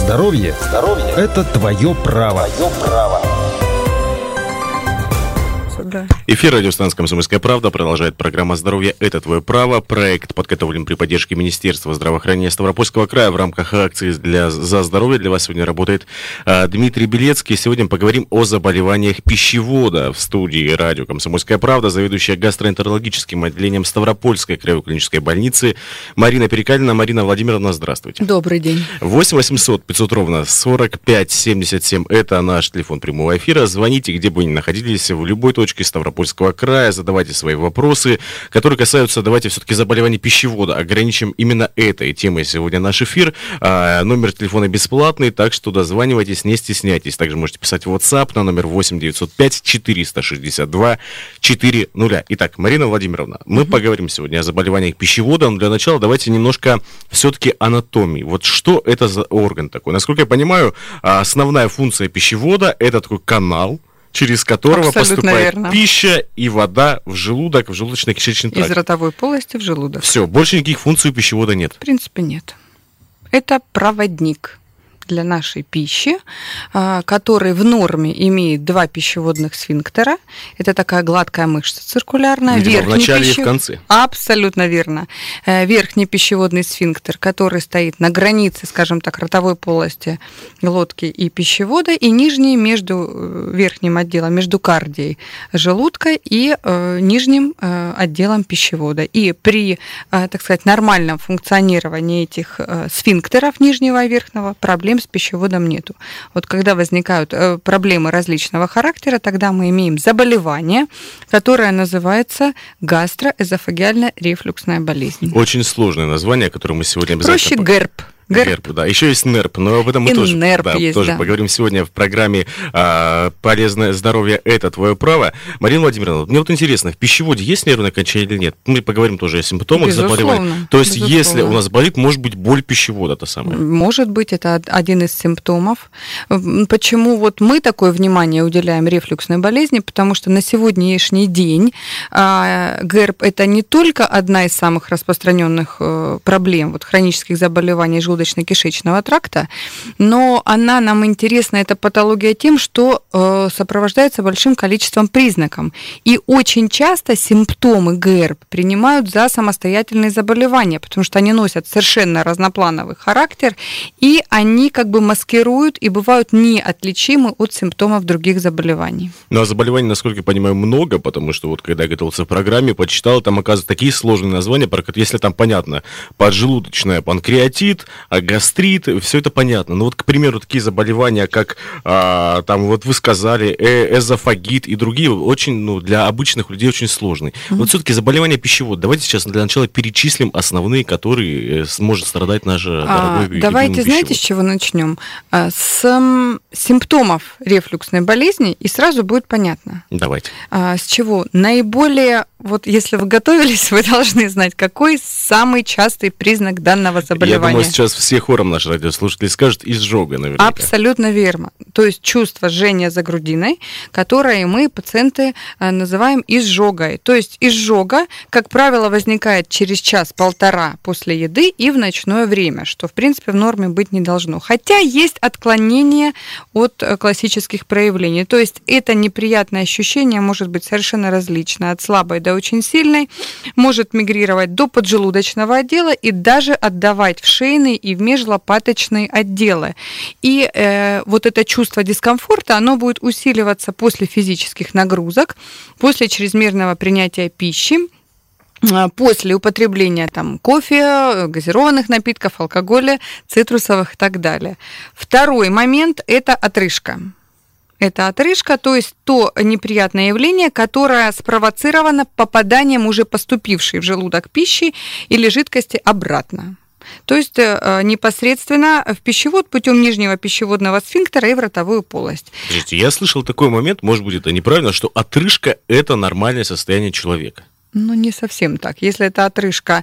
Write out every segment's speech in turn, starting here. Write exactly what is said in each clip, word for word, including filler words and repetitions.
Здоровье, Здоровье – это твое право. Твое право. Эфир радиостанции «Комсомольская правда» продолжает программа «Здоровье – это твое право». Проект подготовлен при поддержке Министерства здравоохранения Ставропольского края в рамках акции для, «За здоровье». Для вас сегодня работает а, Дмитрий Белецкий. Сегодня поговорим о заболеваниях пищевода. В студии радио «Комсомольская правда» заведующая гастроэнтерологическим отделением Ставропольской краевой клинической больницы Марина Перекалина. Марина Владимировна, здравствуйте. Добрый день. восемь восемьсот пятьсот ровно сорок пять семьдесят семь. Это наш телефон прямого эфира. Звоните, где бы ни находились, в любой точке Ставропольского края, задавайте свои вопросы, которые касаются, давайте все-таки, заболеваний пищевода. Ограничим именно этой темой сегодня наш эфир. А, номер телефона бесплатный, так что дозванивайтесь, не стесняйтесь. Также можете писать в WhatsApp на номер восемь девятьсот пять четыреста шестьдесят два четыреста. Итак, Марина Владимировна, мы mm-hmm. поговорим сегодня о заболеваниях пищевода, но для начала давайте немножко все-таки анатомии. Вот что это за орган такой? Насколько я понимаю, основная функция пищевода – это такой канал, через которого Абсолютно поступает верно. Пища и вода в желудок, в желудочно-кишечный тракт. Из ротовой полости в желудок. Все, больше никаких функций у пищевода нет. В принципе, нет. Это проводник для нашей пищи, который в норме имеет два пищеводных сфинктера. Это такая гладкая мышца циркулярная. Видимо, верхний в начале пищев... и в конце. Абсолютно верно. Верхний пищеводный сфинктер, который стоит на границе, скажем так, ротовой полости глотки и пищевода, и нижний между верхним отделом, между кардией желудка и э, нижним э, отделом пищевода. И при, э, так сказать, нормальном функционировании этих э, сфинктеров нижнего и верхнего проблем с пищеводом нету. Вот когда возникают э, проблемы различного характера, тогда мы имеем заболевание, которое называется гастроэзофагеально-рефлюксная болезнь. Очень сложное название, которое мы сегодня обязательно... Проще ГЭРБ. ГЭРБ. ГЭРБ, да. Еще есть НЕРП, но об этом мы и тоже, да, есть, тоже да. поговорим сегодня в программе а, «Полезное здоровье – это твое право». Марина Владимировна, мне вот интересно, в пищеводе есть нервное окончание или нет? Мы поговорим тоже о симптомах Безусловно, заболевания. То есть, безусловно. Если у нас болит, может быть, боль пищевода та самая? Может быть, это один из симптомов. Почему вот мы такое внимание уделяем рефлюксной болезни? Потому что на сегодняшний день ГЭРБ – это не только одна из самых распространенных проблем, вот, хронических заболеваний желудочно-кишечного тракта, но она нам интересна, эта патология, тем, что э, сопровождается большим количеством признаков. И очень часто симптомы ГЭРБ принимают за самостоятельные заболевания, потому что они носят совершенно разноплановый характер, и они как бы маскируют и бывают неотличимы от симптомов других заболеваний. Ну, а заболеваний, насколько я понимаю, много, потому что вот когда я готовился в программе, почитал, там, оказывается, такие сложные названия, если там понятно, поджелудочная, панкреатит, а гастрит, все это понятно. Но вот, к примеру, такие заболевания, как а, там вот вы сказали, э, эзофагит и другие, очень, ну, для обычных людей очень сложные. Mm-hmm. Вот все-таки заболевания пищевода. Давайте сейчас для начала перечислим основные, которые может страдать наш а, дорогой Давайте, знаете, с чего начнем? С симптомов рефлюксной болезни, и сразу будет понятно. Давайте. А, с чего? Наиболее, вот если вы готовились, вы должны знать, какой самый частый признак данного заболевания. Я думаю, сейчас все хором наши радиослушатели скажут изжога, наверняка. Абсолютно верно. То есть чувство жжения за грудиной, которое мы, пациенты, называем изжогой. То есть изжога, как правило, возникает через час-полтора после еды и в ночное время, что, в принципе, в норме быть не должно. Хотя есть отклонение от классических проявлений. То есть это неприятное ощущение может быть совершенно различно, от слабой до очень сильной, может мигрировать до поджелудочного отдела и даже отдавать в шейный и в межлопаточные отделы. И э, вот это чувство дискомфорта, оно будет усиливаться после физических нагрузок, после чрезмерного принятия пищи, после употребления там, кофе, газированных напитков, алкоголя, цитрусовых и так далее. Второй момент – это отрыжка. Это отрыжка, то есть то неприятное явление, которое спровоцировано попаданием уже поступившей в желудок пищи или жидкости обратно. То есть непосредственно в пищевод путем нижнего пищеводного сфинктера и в ротовую полость. Подождите, я слышал такой момент, может быть, это неправильно, что отрыжка – это нормальное состояние человека. Ну, не совсем так. Если эта отрыжка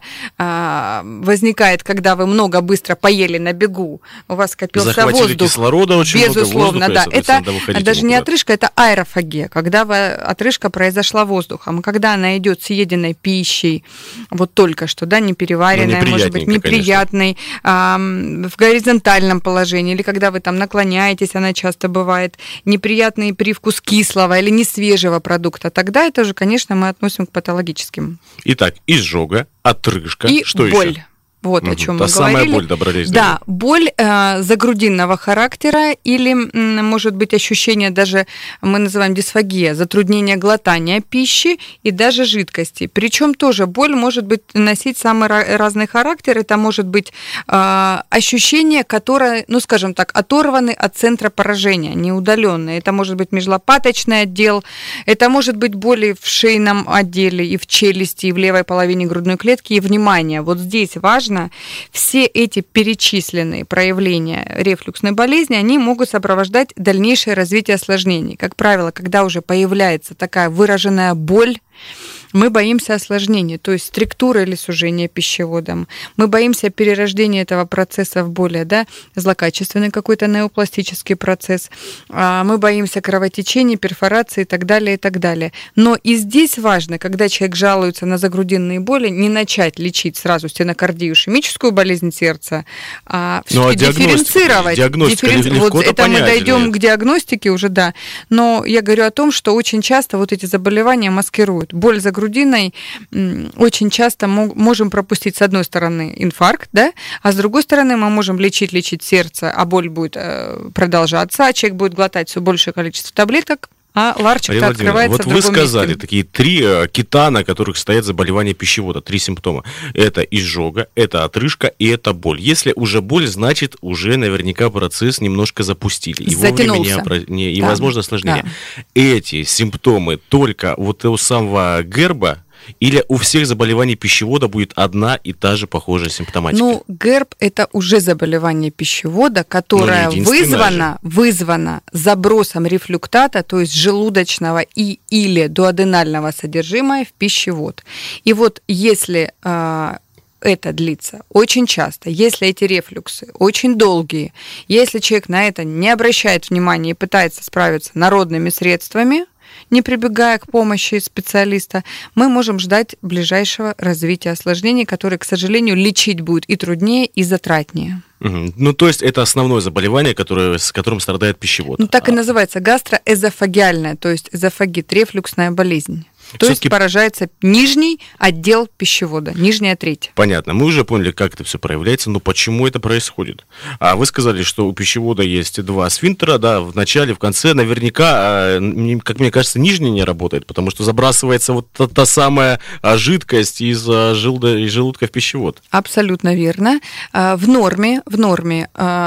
а, возникает, когда вы много быстро поели на бегу, у вас скопился Захватили воздух. кислорода очень Безусловно, много, воздуха, да. это даже куда-то. не отрыжка, это аэрофагия, когда вы, отрыжка произошла воздухом. Когда она идет с съеденной пищей, вот только что, да, непереваренная, может быть, неприятной, а, в горизонтальном положении, или когда вы там наклоняетесь, она часто бывает, неприятный привкус кислого или несвежего продукта, тогда это уже, конечно, мы относим к патологическим. Итак, изжога, отрыжка, и что боль. еще? Вот угу. о чем Та мы самая говорили. боль добрались. Да, боль э, загрудинного характера или, может быть, ощущение даже, мы называем дисфагия, затруднение глотания пищи и даже жидкости. Причем тоже боль может быть носить самый разный характер. Это может быть э, ощущение, которое, ну, скажем так, оторваны от центра поражения, неудаленное. Это может быть межлопаточный отдел, это может быть боли в шейном отделе и в челюсти, и в левой половине грудной клетки. И, внимание, вот здесь важно, все эти перечисленные проявления рефлюксной болезни, они могут сопровождать дальнейшее развитие осложнений. Как правило, когда уже появляется такая выраженная боль, мы боимся осложнений, то есть структура или сужение пищеводом. Мы боимся перерождения этого процесса в более, да, злокачественный какой-то неопластический процесс. Мы боимся кровотечений, перфорации и так далее, и так далее. Но и здесь важно, когда человек жалуется на загрудинные боли, не начать лечить сразу стенокардию, ишемическую болезнь сердца, а все-таки ну, а дифференцировать. Диагностика Дифференци... Вот это понять, мы дойдем к диагностике уже, да. Но я говорю о том, что очень часто вот эти заболевания маскируют. Боль за грудиной очень часто можем пропустить, с одной стороны, инфаркт, да, а с другой стороны мы можем лечить, лечить сердце, а боль будет продолжаться, а человек будет глотать все большее количество таблеток, а ларчик-то открывается вот в другом вы сказали месте. Такие три кита, на которых стоят заболевания пищевода, три симптома. Это изжога, это отрыжка и это боль. Если уже боль, значит, уже наверняка процесс немножко запустили. И Затянулся. вовремя не, не, и, да. возможно, осложнение. Да. Эти симптомы только вот у самого герба, или у всех заболеваний пищевода будет одна и та же похожая симптоматика? Ну, герб – это уже заболевание пищевода, которое вызвано, вызвано забросом рефлюктата, то есть желудочного и или дуоденального содержимого в пищевод. И вот если э, это длится очень часто, если эти рефлюксы очень долгие, если человек на это не обращает внимания и пытается справиться народными средствами, не прибегая к помощи специалиста, мы можем ждать ближайшего развития осложнений, которые, к сожалению, лечить будет и труднее, и затратнее. Угу. Ну, то есть это основное заболевание, которое, с которым страдает пищевод. Ну, так а... и называется гастроэзофагиальная, то есть эзофагит, рефлюксная болезнь. То Все-таки... есть поражается нижний отдел пищевода, нижняя треть. Понятно. Мы уже поняли, как это все проявляется, но почему это происходит. А вы сказали, что у пищевода есть два сфинктера, да, в начале, в конце. Наверняка, как мне кажется, нижний не работает, потому что забрасывается вот та, та самая жидкость из, желуда, из желудка в пищевод. Абсолютно верно. В норме, в норме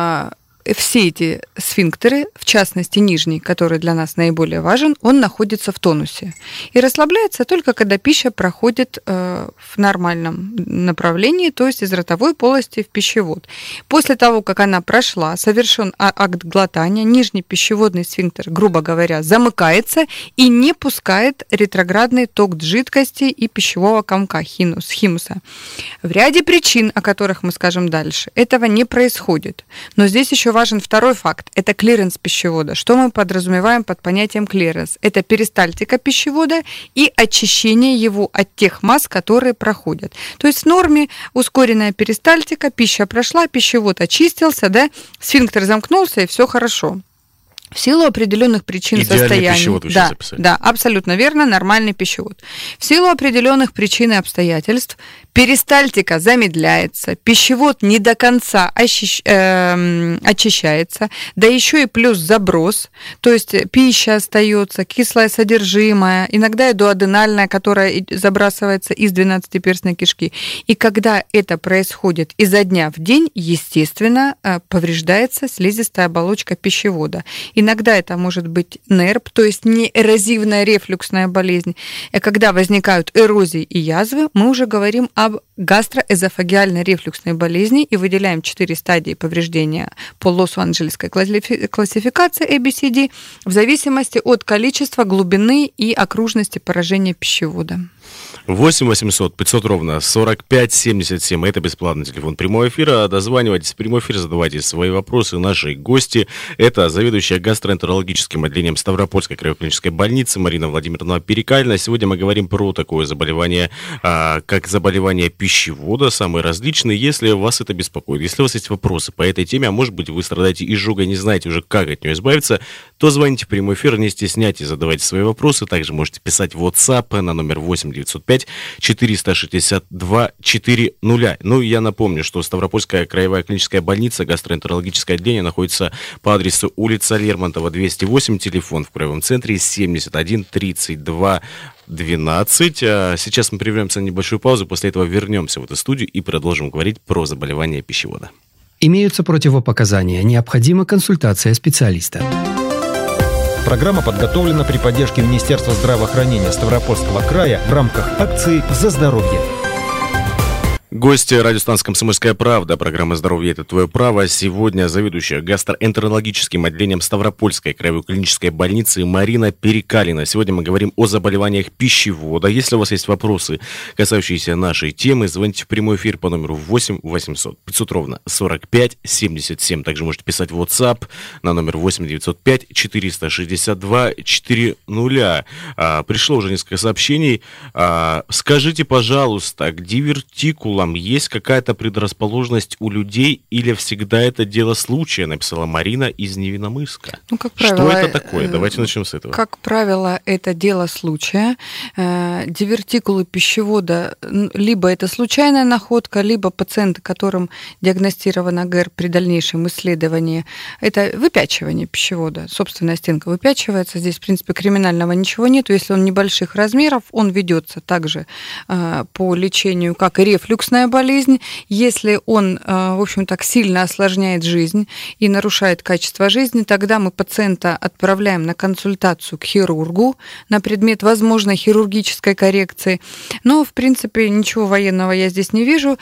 все эти сфинктеры, в частности нижний, который для нас наиболее важен, он находится в тонусе. И расслабляется только когда пища проходит э, в нормальном направлении, то есть из ротовой полости в пищевод. После того, как она прошла, совершен акт глотания, нижний пищеводный сфинктер, грубо говоря, замыкается и не пускает ретроградный ток жидкости и пищевого комка, хинус, химуса. В ряде причин, о которых мы скажем дальше, этого не происходит. Но здесь еще важен второй факт. Это клиренс пищевода. Что мы подразумеваем под понятием клиренс? Это перистальтика пищевода и очищение его от тех масс, которые проходят. То есть в норме ускоренная перистальтика, пища прошла, пищевод очистился, да, сфинктер замкнулся, и все хорошо. В силу определенных причин идеальный состояния. Пищевод вы да, записали. да, абсолютно верно, нормальный пищевод. В силу определенных причин и обстоятельств перистальтика замедляется, пищевод не до конца ощущ... э, очищается, да еще и плюс заброс, то есть пища остается, кислое содержимое, иногда и дуоденальное, которое забрасывается из двенадцатиперстной кишки. И когда это происходит изо дня в день, естественно, повреждается слизистая оболочка пищевода. Иногда это может быть нерп, то есть неэрозивная рефлюксная болезнь. И когда возникают эрозии и язвы, мы уже говорим об гастроэзофагиальной рефлюксной болезни и выделяем четыре стадии повреждения по Лос-Анджелесской классификации эй би си ди в зависимости от количества, глубины и окружности поражения пищевода. восемь восемьсот пятьсот ровно сорок пять семьдесят семь. Это бесплатный телефон прямого эфира. Дозванивайтесь в прямой эфир, задавайте свои вопросы. Наши гости — это заведующая гастроэнтерологическим отделением Ставропольской краевой клинической больницы Марина Владимировна Перекалина. Сегодня мы говорим про такое заболевание, а, как заболевание пищевода, самые различные. Если вас это беспокоит, если у вас есть вопросы по этой теме, а может быть вы страдаете изжогой, не знаете уже, как от нее избавиться, то звоните в прямой эфир, не стесняйтесь, задавайте свои вопросы. Также можете писать в WhatsApp на номер восемь девятьсот пять четыреста шестьдесят два четыреста. Ну, я напомню, что Ставропольская краевая клиническая больница, гастроэнтерологическое отделение находится по адресу улица Лермонтова, двести восемь, телефон в краевом центре семьдесят один тридцать два двенадцать. А сейчас мы прервемся на небольшую паузу, после этого вернемся в эту студию и продолжим говорить про заболевания пищевода. Имеются противопоказания, необходима консультация специалиста. Программа подготовлена при поддержке Министерства здравоохранения Ставропольского края в рамках акции «За здоровье». Гости радиостанции «Комсомольская правда». Программа «Здоровье – это твое право». Сегодня заведующая гастроэнтерологическим отделением Ставропольской краевой клинической больницы Марина Перекалина. Сегодня мы говорим о заболеваниях пищевода. Если у вас есть вопросы, касающиеся нашей темы, звоните в прямой эфир по номеру восемь восемьсот пятьсот ровно сорок пять семьдесят семь. Также можете писать в WhatsApp на номер восемь девятьсот пять четыреста шестьдесят два четыреста. А, пришло уже несколько сообщений. А, скажите, пожалуйста, к дивертикулам есть какая-то предрасположенность у людей или всегда это дело случая, написала Марина из Невинномысска. Ну, как правило, что это такое? Давайте начнем с этого. Как правило, это дело случая. Дивертикулы пищевода, либо это случайная находка, либо пациенты, которым диагностирована ГЭРБ при дальнейшем исследовании, это выпячивание пищевода. Собственная стенка выпячивается. Здесь, в принципе, криминального ничего нет. Если он небольших размеров, он ведется также по лечению, как и рефлюксная болезнь. Если он, в общем, так сильно осложняет жизнь и нарушает качество жизни, тогда мы пациента отправляем на консультацию к хирургу на предмет возможной хирургической коррекции. Но, в принципе, ничего военного я здесь не вижу.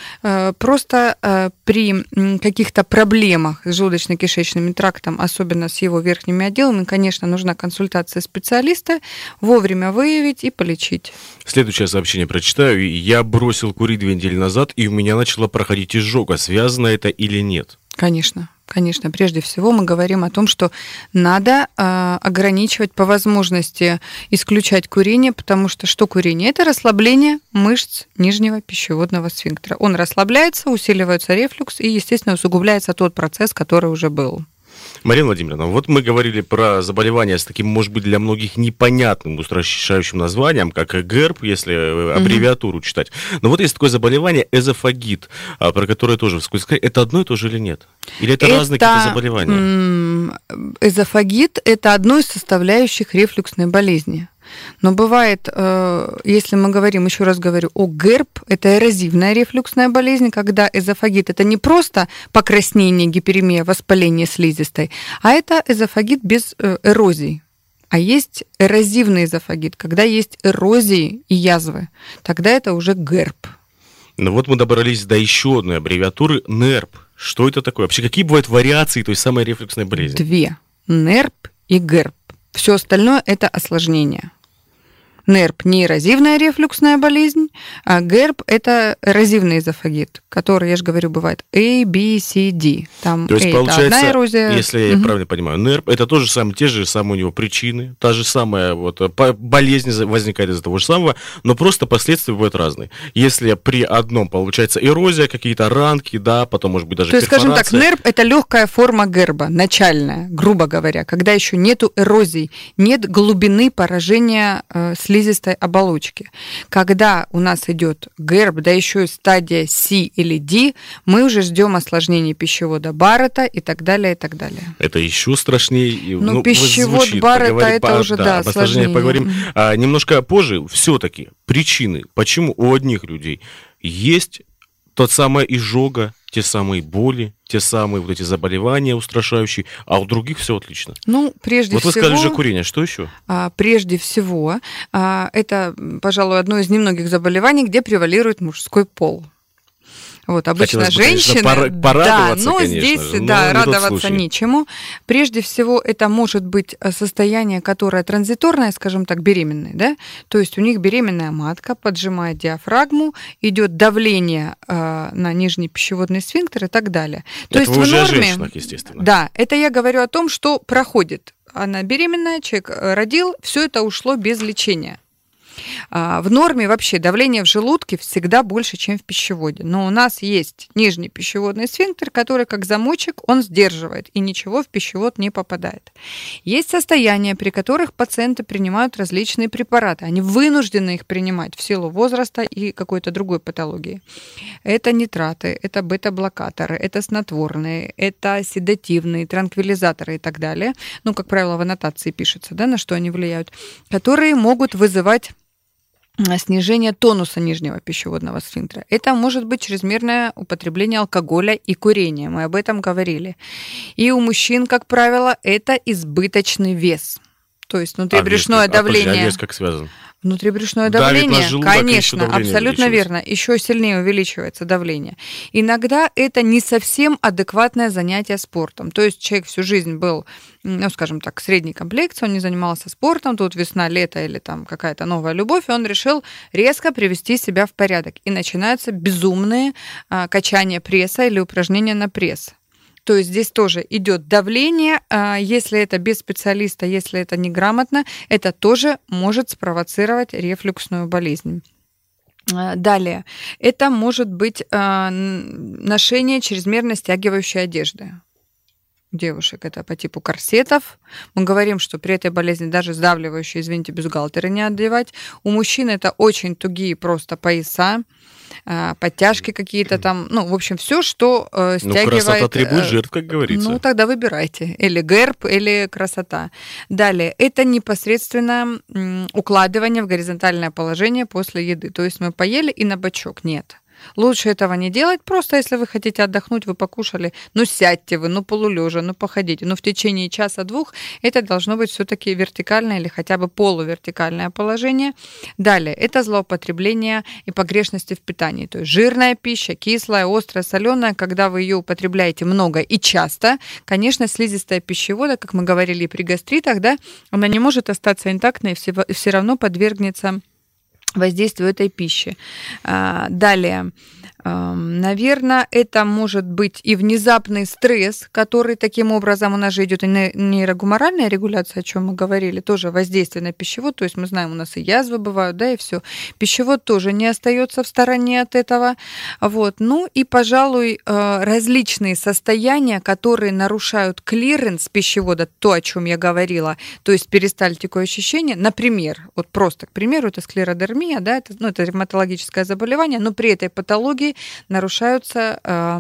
Просто при каких-то проблемах с желудочно-кишечным трактом, особенно с его верхними отделами, конечно, нужна консультация специалиста, вовремя выявить и полечить. Следующее сообщение прочитаю. Я бросил курить две недели назад, и у меня начала проходить изжога. Связано это или нет? Конечно. Конечно, прежде всего мы говорим о том, что надо э, ограничивать по возможности, исключать курение, потому что что курение? Это расслабление мышц нижнего пищеводного сфинктера. Он расслабляется, усиливается рефлюкс и, естественно, усугубляется тот процесс, который уже был. Марина Владимировна, вот мы говорили про заболевание с таким, может быть, для многих непонятным, устрашающим названием, как ГЭРБ, если аббревиатуру mm-hmm. читать. Но вот есть такое заболевание эзофагит, про которое тоже вскользь сказать. Это одно и то же или нет? Или это, это разные какие-то заболевания? Эзофагит – это одно из составляющих рефлюксной болезни. Но бывает, если мы говорим, еще раз говорю, о ГЭРБ, это эрозивная рефлюксная болезнь, когда эзофагит – это не просто покраснение, гиперемия, воспаление слизистой, а это эзофагит без эрозий. А есть эрозивный эзофагит, когда есть эрозии и язвы, тогда это уже ГЭРБ. Ну вот мы добрались до еще одной аббревиатуры – НЕРП. Что это такое? Вообще, какие бывают вариации той самой рефлюксной болезни? Две. НЕРП и ГЭРБ. Все остальное – это осложнение. НЕРП – не эрозивная рефлюксная болезнь, а ГЭРБ – это эрозивный эзофагит, который, я же говорю, бывает A, B, C, D. Там То есть, A получается, это одна эрозия. Если я угу. правильно понимаю, НЕРП – это тоже самое, те же самые у него причины, та же самая вот, болезнь возникает из-за того же самого, но просто последствия бывают разные. Если при одном получается эрозия, какие-то ранки, да, потом, может быть, даже То есть, перфорация. скажем так, НЕРП – это легкая форма ГЭРБа, начальная, грубо говоря, когда еще нету эрозий, нет глубины поражения э, слизистой оболочки. Когда у нас идет ГЭРБ, да еще и стадия C или D, мы уже ждем осложнений пищевода Баррета и так далее, и так далее. Это еще страшнее. Ну, ну пищевод звучит, Баррета поговорим, это по, уже, да, да, об осложнениях осложнение. Поговорим. А, немножко позже все-таки причины, почему у одних людей есть тот самая изжога, те самые боли, те самые вот эти заболевания устрашающие, а у других все отлично. Ну, прежде вот всего... Вот вы сказали же курение, что еще? А, прежде всего, а, это, пожалуй, одно из немногих заболеваний, где превалирует мужской пол. Вот, обычно Хотелось бы, конечно, женщины, пора- порадоваться, да, но конечно здесь, же, но да, не тот радоваться случай. нечему. Прежде всего, это может быть состояние, которое транзиторное, скажем так, беременное, да, то есть у них беременная матка поджимает диафрагму, идет давление э, на нижний пищеводный сфинктер и так далее. То Это есть вы уже в о норме, женщинах, естественно. да, это я говорю о том, что проходит. Она беременная, человек родил, все это ушло без лечения. В норме вообще давление в желудке всегда больше, чем в пищеводе. Но у нас есть нижний пищеводный сфинктер, который как замочек, он сдерживает, и ничего в пищевод не попадает. Есть состояния, при которых пациенты принимают различные препараты. Они вынуждены их принимать в силу возраста и какой-то другой патологии. Это нитраты, это бета-блокаторы, это снотворные, это седативные, транквилизаторы и так далее. Ну, как правило, в аннотации пишется, да, на что они влияют, которые могут вызывать снижение тонуса нижнего пищеводного сфинктера. Это может быть чрезмерное употребление алкоголя и курения. Мы об этом говорили. И у мужчин, как правило, это избыточный вес. То есть внутрибрюшное а давление... А, подожди, а вес как связан? Внутрибрюшное Давит давление, на желудок, и еще конечно, давление абсолютно верно. Еще сильнее увеличивается давление. Иногда это не совсем адекватное занятие спортом. То есть человек всю жизнь был, ну, скажем так, средней комплекции, он не занимался спортом, тут весна, лето или там какая-то новая любовь, и он решил резко привести себя в порядок. И начинаются безумные а, качания пресса или упражнения на пресс. То есть здесь тоже идет давление, если это без специалиста, если это неграмотно, это тоже может спровоцировать рефлюксную болезнь. Далее, это может быть ношение чрезмерно стягивающей одежды. Девушек это по типу корсетов. Мы говорим, что при этой болезни даже сдавливающие, извините, бюстгальтеры не одевать. У мужчин это очень тугие просто пояса, подтяжки какие-то там, ну, в общем, все, что э, стягивает... Ну, красота требует жертв, как говорится. Ну, тогда выбирайте. Или герб, или красота. Далее, это непосредственно укладывание в горизонтальное положение после еды. То есть мы поели и на бочок. Нет. Лучше этого не делать, просто если вы хотите отдохнуть, вы покушали, ну сядьте вы, ну полулежа, ну походите, но в течение часа-двух это должно быть все-таки вертикальное или хотя бы полувертикальное положение. Далее, это злоупотребление и погрешности в питании, то есть жирная пища, кислая, острая, соленая, когда вы ее употребляете много и часто, конечно, слизистая пищевода, как мы говорили при гастритах, да, она не может остаться интактной и все равно подвергнется воздействию этой пищи. Далее, наверное, это может быть и внезапный стресс, который таким образом у нас же идет и нейрогуморальная регуляция, о чем мы говорили, тоже воздействие на пищевод, то есть мы знаем, у нас и язвы бывают, да, и все. Пищевод тоже не остается в стороне от этого. Вот. Ну и, пожалуй, различные состояния, которые нарушают клиренс пищевода, то, о чем я говорила, то есть перистальтику ощущения, например, вот просто, к примеру, это склеродермия, да, это, ну, это ревматологическое заболевание, но при этой патологии нарушаются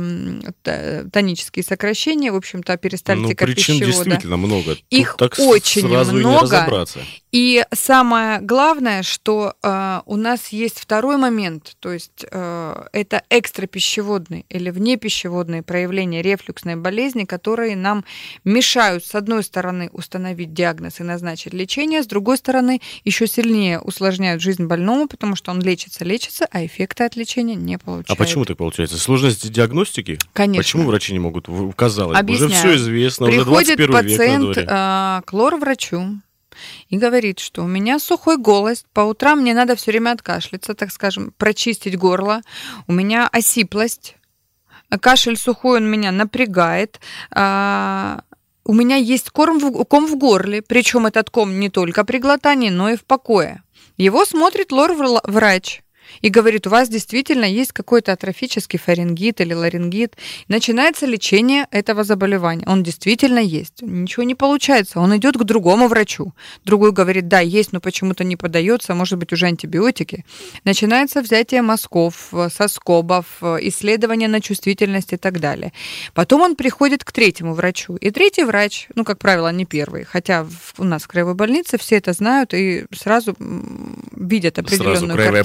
э, тонические сокращения, в общем-то, перистальтика ну, причин пищевода. действительно много. Их Тут так очень сразу много. И не разобраться. И самое главное, что э, у нас есть второй момент, то есть э, это экстрапищеводные или внепищеводные проявления рефлюксной болезни, которые нам мешают, с одной стороны, установить диагноз и назначить лечение, с другой стороны, еще сильнее усложняют жизнь больному, потому что он лечится, лечится, а эффекта от лечения не получает. А почему так получается? Сложность диагностики? Конечно. Почему врачи не могут? Казалось бы, уже Объясняю. все известно, Приходит уже двадцать первый век на пациент дворе. э, к лор-врачу и говорит, что у меня сухой голос, по утрам мне надо все время откашляться, так скажем, прочистить горло, у меня осиплость, кашель сухой, он меня напрягает, э, у меня есть ком в, ком в горле, причем этот ком не только при глотании, но и в покое. Его смотрит лор-врач и говорит, у вас действительно есть какой-то атрофический фарингит или ларингит. Начинается лечение этого заболевания. Он действительно есть. Ничего не получается. Он идет к другому врачу. Другой говорит, да, есть, но почему-то не подается, может быть, уже антибиотики. Начинается взятие мазков, соскобов, исследование на чувствительность и так далее. Потом он приходит к третьему врачу. И третий врач, ну, как правило, не первый, хотя у нас в краевой больнице все это знают и сразу видят определенную Сразу краевая картину. больница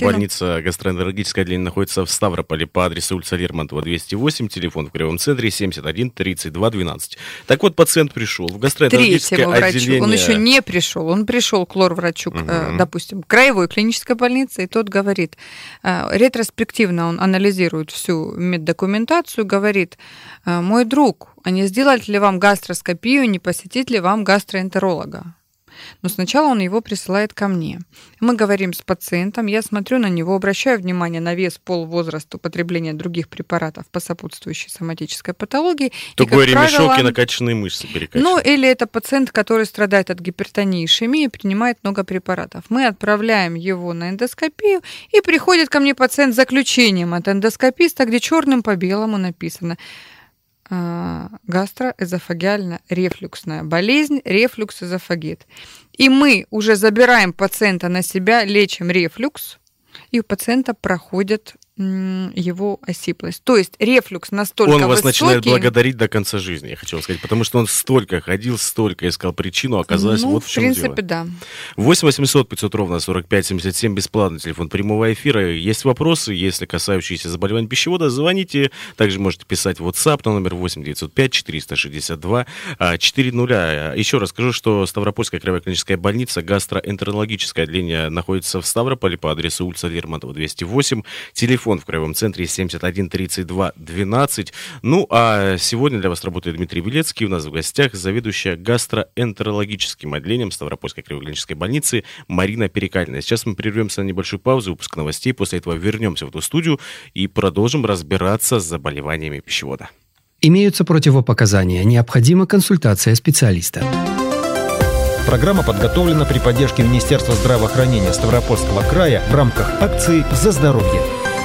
гастроэнтерологическое отделение находится в Ставрополе по адресу улица Лермонтова, двести восемь, телефон в Кривом центре семьдесят один тридцать два двенадцать. Так вот, пациент пришел в гастроэнтерологическое Третьему врачу. отделение. Он еще не пришел. Он пришел к лор-врачу, угу. э, допустим, к краевой клинической больнице, и тот говорит, э, ретроспективно он анализирует всю меддокументацию, говорит, э, мой друг, а не сделать ли вам гастроскопию, не посетить ли вам гастроэнтеролога? Но сначала он его присылает ко мне. Мы говорим с пациентом, я смотрю на него, обращаю внимание на вес, пол, возраст, употребление других препаратов по сопутствующей соматической патологии. Тугой и, ремешок правило, и накачанные мышцы перекачаны. Ну, или это пациент, который страдает от гипертонии, ишемии, и принимает много препаратов. Мы отправляем его на эндоскопию, и приходит ко мне пациент с заключением от эндоскописта, где черным по белому написано гастроэзофагиально-рефлюксная болезнь, рефлюкс-эзофагит. И мы уже забираем пациента на себя, лечим рефлюкс, и у пациента проходит его осиплость. То есть рефлюкс настолько высокий... Он вас начинает благодарить до конца жизни, я хочу сказать, потому что он столько ходил, столько искал причину, оказалось, ну, вот в чем дело. в принципе, да. восемь восемьсот пятьсот ровно сорок пять семьдесят семь, бесплатный телефон прямого эфира. Есть вопросы, если касающиеся заболеваний пищевода, звоните. Также можете писать в WhatsApp на номер восемь девятьсот пять четыреста шестьдесят два четыреста. Еще раз скажу, что Ставропольская краевая клиническая больница, гастроэнтерологическое отделение находится в Ставрополе по адресу улица Лермонтова, двести восемь. Телефон в Краевом центре семьдесят один тридцать два двенадцать. Ну, а сегодня для вас работает Дмитрий Белецкий. У нас в гостях заведующая гастроэнтерологическим отделением Ставропольской краевой клинической больницы Марина Перекалина. Сейчас мы прервемся на небольшую паузу, выпуск новостей. После этого вернемся в эту студию и продолжим разбираться с заболеваниями пищевода. Имеются противопоказания. Необходима консультация специалиста. Программа подготовлена при поддержке Министерства здравоохранения Ставропольского края в рамках акции «За здоровье».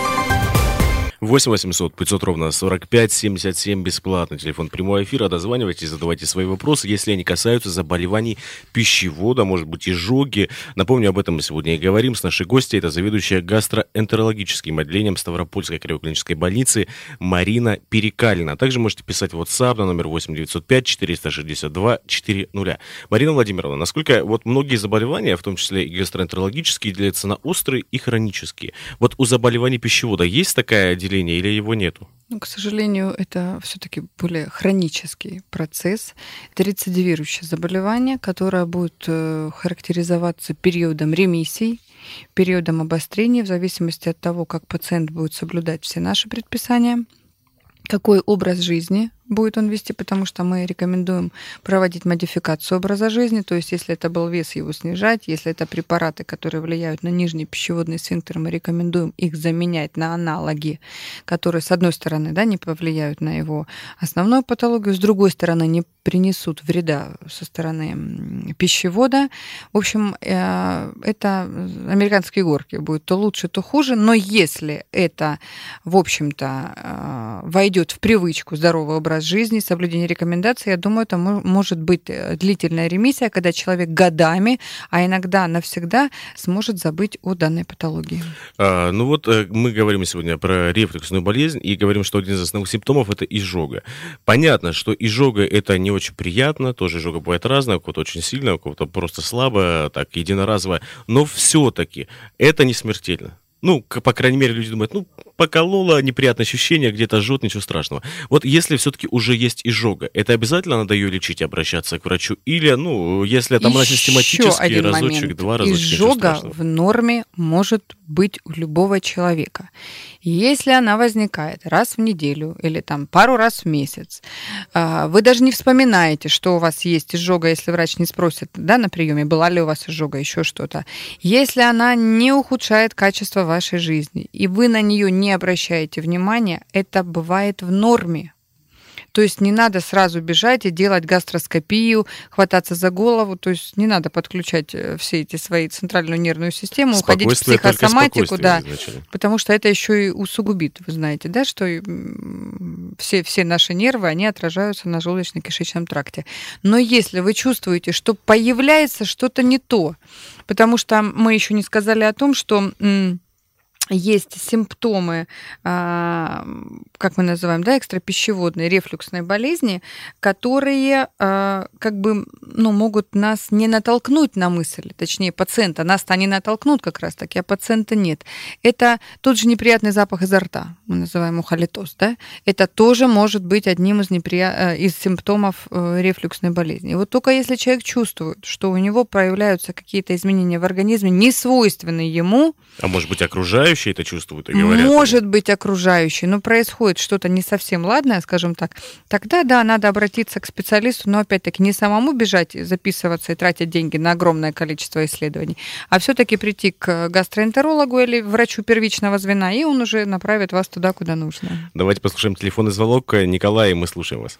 восемь восемьсот пятьсот ровно сорок пять семьдесят семь, бесплатный телефон прямого эфира. Дозванивайтесь, задавайте свои вопросы, если они касаются заболеваний пищевода, может быть, изжоги. Напомню, об этом мы сегодня и говорим с нашей гостьей. Это заведующая гастроэнтерологическим отделением Ставропольской краевой клинической больницы Марина Перекалина. Также можете писать в WhatsApp на номер восемь девятьсот пять четыреста шестьдесят два четыреста. Марина Владимировна, насколько вот многие заболевания, в том числе и гастроэнтерологические, делятся на острые и хронические. Вот у заболеваний пищевода есть такая деление или его нету? Ну, к сожалению, это все-таки более хронический процесс. Это рецидивирующее заболевание, которое будет характеризоваться периодом ремиссий, периодом обострения, в зависимости от того, как пациент будет соблюдать все наши предписания, какой образ жизни будет он вести, потому что мы рекомендуем проводить модификацию образа жизни, то есть если это был вес, его снижать, если это препараты, которые влияют на нижний пищеводный сфинктер, мы рекомендуем их заменять на аналоги, которые, с одной стороны, да, не повлияют на его основную патологию, с другой стороны, не принесут вреда со стороны пищевода. В общем, это американские горки, будет то лучше, то хуже, но если это, в общем-то, войдет в привычку здорового образа жизни, соблюдение рекомендаций, я думаю, это может быть длительная ремиссия, когда человек годами, а иногда навсегда сможет забыть о данной патологии. А, ну вот мы говорим сегодня про рефлюксную болезнь и говорим, что один из основных симптомов – это изжога. Понятно, что изжога – это не очень приятно, тоже изжога бывает разная, у кого-то очень сильная, у кого-то просто слабая, так, единоразовая, но все-таки это не смертельно. Ну, по крайней мере, люди думают, ну, покололо, неприятное ощущение, где-то жжет, ничего страшного. Вот если все-таки уже есть изжога, это обязательно надо ее лечить, обращаться к врачу? Или, ну, если там она систематически, разочек, момент. два разочка, изжога в норме может быть у любого человека. Если она возникает раз в неделю или там пару раз в месяц, вы даже не вспоминаете, что у вас есть изжога, если врач не спросит, да, на приеме, была ли у вас изжога, еще что-то. Если она не ухудшает качество вашей жизни, и вы на нее не обращаете внимания, это бывает в норме. То есть не надо сразу бежать и делать гастроскопию, хвататься за голову, то есть не надо подключать все эти свои центральную нервную систему, уходить в психосоматику, да, потому что это еще и усугубит, вы знаете, да, что все, все наши нервы, они отражаются на желудочно-кишечном тракте. Но если вы чувствуете, что появляется что-то не то, потому что мы еще не сказали о том, что есть симптомы, как мы называем, да, экстрапищеводные, рефлюксные болезни, которые как бы, ну, могут нас не натолкнуть на мысль, точнее, пациента. Нас-то они натолкнут как раз-таки, а пациента нет. Это тот же неприятный запах изо рта, мы называем ухолитоз, да? Это тоже может быть одним из, неприя... из симптомов рефлюксной болезни. И вот только если человек чувствует, что у него проявляются какие-то изменения в организме, не свойственные ему. А может быть, окружающие это чувствуют и говорят? Может быть, окружающие, но происходит что-то не совсем ладное, скажем так, тогда, да, надо обратиться к специалисту, но, опять-таки, не самому бежать, записываться и тратить деньги на огромное количество исследований, а все-таки прийти к гастроэнтерологу или врачу первичного звена, и он уже направит вас туда, куда нужно. Давайте послушаем телефонный звонок. Николай, мы слушаем вас.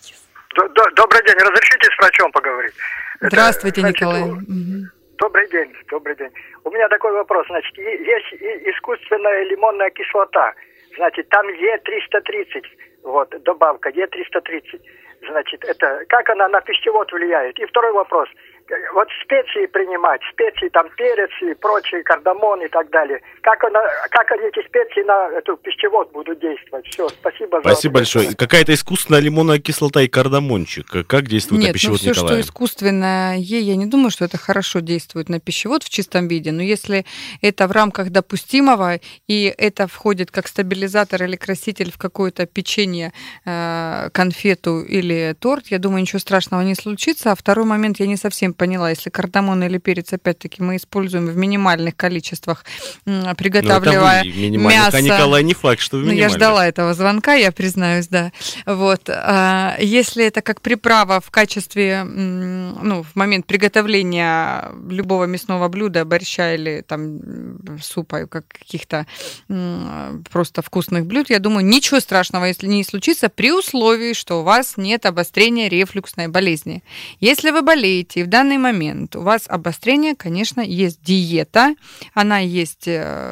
Добрый день, разрешите с врачом поговорить? Здравствуйте, Это, Николай. Значит, добрый день, добрый день. У меня такой вопрос. Значит, есть искусственная лимонная кислота. Значит, там Е триста тридцать, вот, добавка Е триста тридцать. Значит, это, как она на пищевод влияет? И второй вопрос. Вот специи принимать, специи, там перец и прочие, кардамон и так далее. Как, она, как они, эти специи на эту пищевод будут действовать? Все, спасибо. Спасибо большое. Какая-то искусственная лимонная кислота и кардамончик. Как действует Нет, на пищевод, ну, все, Николай? Что искусственное Е, я не думаю, что это хорошо действует на пищевод в чистом виде. Но если это в рамках допустимого, и это входит как стабилизатор или краситель в какое-то печенье, конфету или торт, я думаю, ничего страшного не случится. А второй момент я не совсем поняла, если кардамон или перец, опять-таки, мы используем в минимальных количествах, приготавливая ну, мясо. А Николай, не факт, что в минимальных. Ну, я ждала этого звонка, я признаюсь, да. Вот. Если это как приправа в качестве, ну, в момент приготовления любого мясного блюда, борща или там супа, как каких-то просто вкусных блюд, я думаю, ничего страшного, если не случится, при условии, что у вас нет обострения рефлюксной болезни. Если вы болеете, и в данный момент у вас обострение, конечно, есть диета, она есть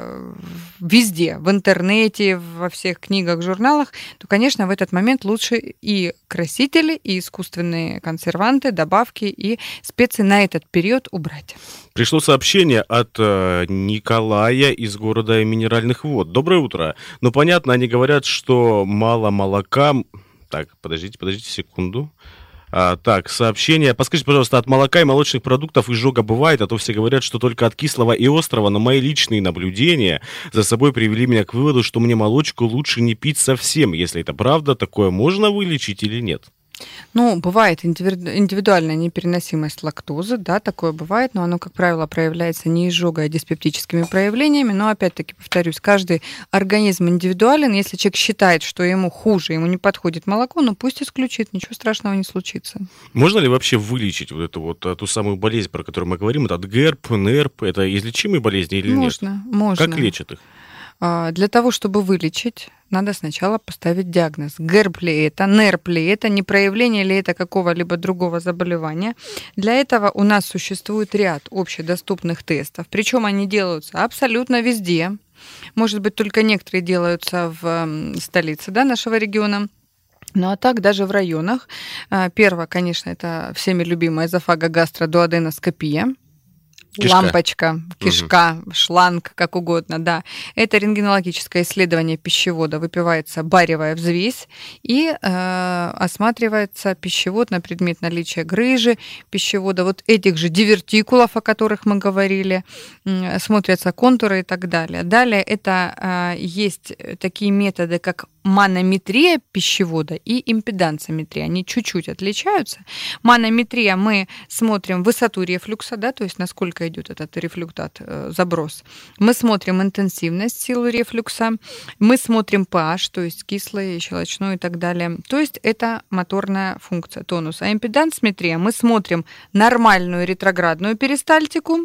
везде, в интернете, во всех книгах, журналах, то, конечно, в этот момент лучше и красители, и искусственные консерванты, добавки и специи на этот период убрать. Пришло сообщение от э, Николая из города Минеральных Вод. Доброе утро. Ну, понятно, они говорят, что мало молока... Так, подождите, подождите секунду. А, так, сообщение. Подскажите, пожалуйста, от молока и молочных продуктов изжога бывает, а то все говорят, что только от кислого и острого, но мои личные наблюдения за собой привели меня к выводу, что мне молочку лучше не пить совсем. Если это правда, такое можно вылечить или нет? Ну, бывает индивидуальная непереносимость лактозы, да, такое бывает, но оно, как правило, проявляется не изжогой, а диспептическими проявлениями. Но, опять-таки, повторюсь, каждый организм индивидуален. Если человек считает, что ему хуже, ему не подходит молоко, ну пусть исключит, ничего страшного не случится. Можно ли вообще вылечить вот эту вот ту самую болезнь, про которую мы говорим, это ГЭРБ, НЕРП, это излечимые болезни или можно, нет? Можно, можно. Как лечат их? Для того, чтобы вылечить, надо сначала поставить диагноз. ГЭРБ ли это, НЕРП ли это, не проявление ли это какого-либо другого заболевания. Для этого у нас существует ряд общедоступных тестов, причем они делаются абсолютно везде. Может быть, только некоторые делаются в столице, да, нашего региона. Ну а так даже в районах. Первое, конечно, это всеми любимая эзофагогастродуоденоскопия. Кишка. Лампочка, кишка, угу. шланг, как угодно, да. Это рентгенологическое исследование пищевода. Выпивается баревая взвесь и э, осматривается пищевод на предмет наличия грыжи пищевода, вот этих же дивертикулов, о которых мы говорили, э, смотрятся контуры и так далее. Далее это э, есть такие методы, как манометрия пищевода и импедансометрия. Они чуть-чуть отличаются. Манометрия, мы смотрим высоту рефлюкса, да, то есть насколько идет этот рефлюктат, заброс. Мы смотрим интенсивность, силу рефлюкса. Мы смотрим pH, то есть кислый, щелочной и так далее. То есть это моторная функция тонуса. А импедансометрия, мы смотрим нормальную ретроградную перистальтику.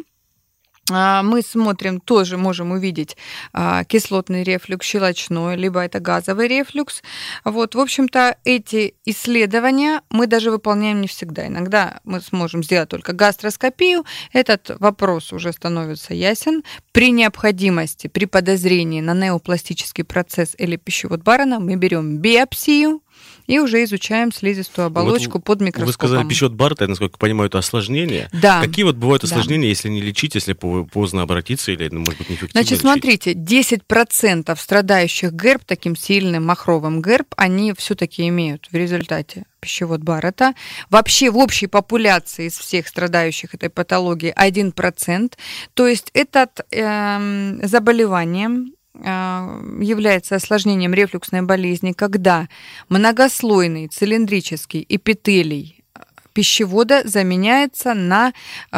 Мы смотрим, тоже можем увидеть кислотный рефлюкс, щелочной, либо это газовый рефлюкс. Вот, в общем-то, эти исследования мы даже выполняем не всегда. Иногда мы сможем сделать только гастроскопию. Этот вопрос уже становится ясен. При необходимости, при подозрении на неопластический процесс или пищевод Баррена мы берем биопсию и уже изучаем слизистую оболочку вот под микроскопом. Вы сказали пищевод Барретта, я, насколько понимаю, это осложнение. Да. Какие вот бывают осложнения, да. если не лечить, если поздно обратиться или, может быть, неэффективно Значит, лечить? смотрите, десять процентов страдающих ГЭРБ, таким сильным махровым ГЭРБ, они все-таки имеют в результате пищевод Барретта. Вообще в общей популяции из всех страдающих этой патологией один процент. То есть это э, заболевание является осложнением рефлюксной болезни, когда многослойный цилиндрический эпителий пищевода заменяется на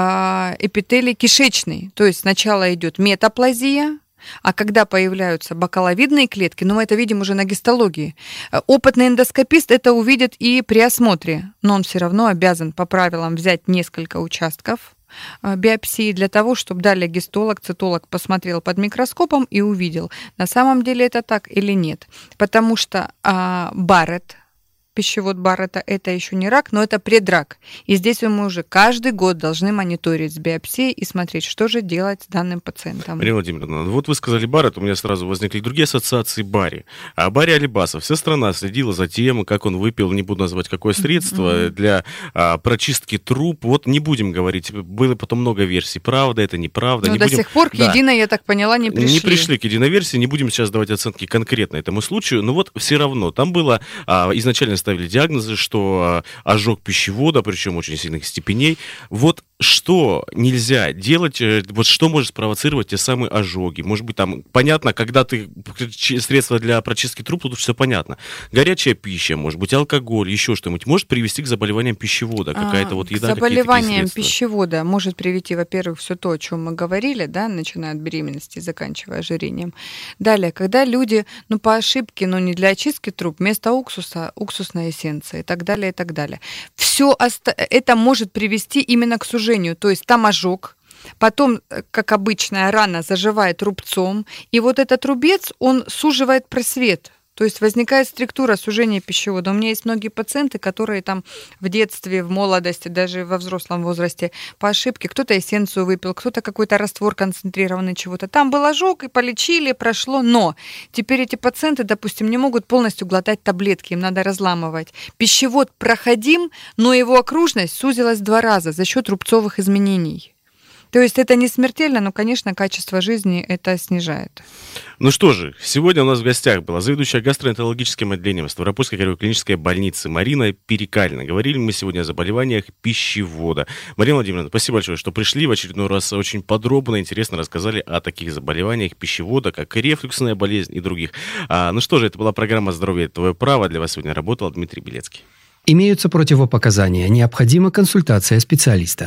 эпителий кишечный. То есть сначала идет метаплазия, а когда появляются бакаловидные клетки, ну мы это видим уже на гистологии, опытный эндоскопист это увидит и при осмотре, но он все равно обязан по правилам взять несколько участков биопсии для того, чтобы далее гистолог, цитолог посмотрел под микроскопом и увидел, на самом деле это так или нет. Потому что а, Барретт, пищевод Барретта, это еще не рак, но это предрак. И здесь мы уже каждый год должны мониторить с биопсией и смотреть, что же делать с данным пациентом. Марина Владимировна, вот вы сказали Барретт, у меня сразу возникли другие ассоциации Барри. А Барри Алибасов, вся страна следила за тем, как он выпил, не буду называть какое средство, mm-hmm. для а, прочистки труб. Вот не будем говорить, было потом много версий, правда это, неправда. Но не до будем... сих пор к да. единой, я так поняла, не пришли. Не пришли к единой версии, не будем сейчас давать оценки конкретно этому случаю, но вот все равно, там было а, изначально ставили диагнозы, что ожог пищевода, причем очень сильных степеней. Вот что нельзя делать, вот что может спровоцировать те самые ожоги? Может быть, там понятно, когда ты средства для прочистки труб, тут все понятно. Горячая пища, может быть, алкоголь, еще что-нибудь может привести к заболеваниям пищевода, какая-то вот еда, к заболеваниям какие-то пищевода может привести, во-первых, все то, о чем мы говорили, да, начиная от беременности и заканчивая ожирением. Далее, когда люди, ну, по ошибке, но не для очистки труб, вместо уксуса, уксусная эссенция и так далее, и так далее. Все оста- это может привести именно к сужению. То есть там ожог, потом, как обычная рана, заживает рубцом, и вот этот рубец, он суживает просвет. То есть возникает структура сужения пищевода. У меня есть многие пациенты, которые там в детстве, в молодости, даже во взрослом возрасте по ошибке, кто-то эссенцию выпил, кто-то какой-то раствор концентрированный чего-то. Там был ожог, и полечили, прошло. Но теперь эти пациенты, допустим, не могут полностью глотать таблетки, им надо разламывать. Пищевод проходим, но его окружность сузилась в два раза за счет рубцовых изменений. То есть это не смертельно, но, конечно, качество жизни это снижает. Ну что же, сегодня у нас в гостях была заведующая гастроэнтерологическим отделением Ставропольской краевой клинической больницы Марина Перекалина. Говорили мы сегодня о заболеваниях пищевода. Марина Владимировна, спасибо большое, что пришли. В очередной раз очень подробно, интересно рассказали о таких заболеваниях пищевода, как рефлюксная болезнь и других. А, ну что же, это была программа «Здоровье – это твое право». Для вас сегодня работал Дмитрий Белецкий. Имеются противопоказания. Необходима консультация специалиста.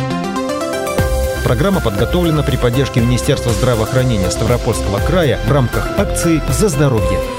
Программа подготовлена при поддержке Министерства здравоохранения Ставропольского края в рамках акции «За здоровье».